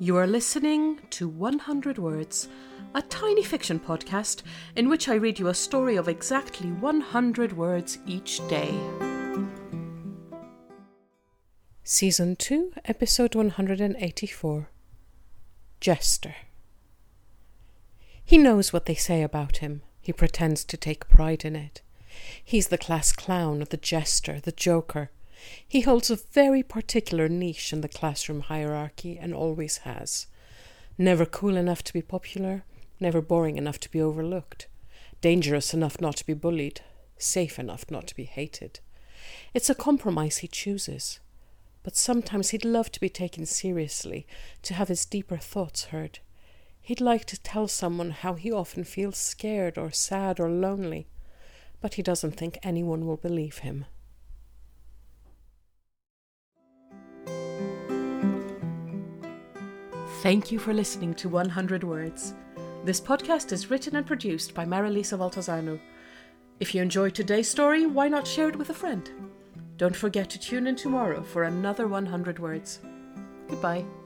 You are listening to 100 Words, a tiny fiction podcast in which I read you a story of exactly 100 words each day. Season 2, Episode 184. Jester. He knows what they say about him. He pretends to take pride in it. He's the class clown, the jester, the joker. He holds a very particular niche in the classroom hierarchy and always has. Never cool enough to be popular, never boring enough to be overlooked, dangerous enough not to be bullied, safe enough not to be hated. It's a compromise he chooses. But sometimes he'd love to be taken seriously, to have his deeper thoughts heard. He'd like to tell someone how he often feels scared or sad or lonely, but he doesn't think anyone will believe him. Thank you for listening to 100 Words. This podcast is written and produced by Marilisa Valtazano. If you enjoyed today's story, why not share it with a friend? Don't forget to tune in tomorrow for another 100 Words. Goodbye.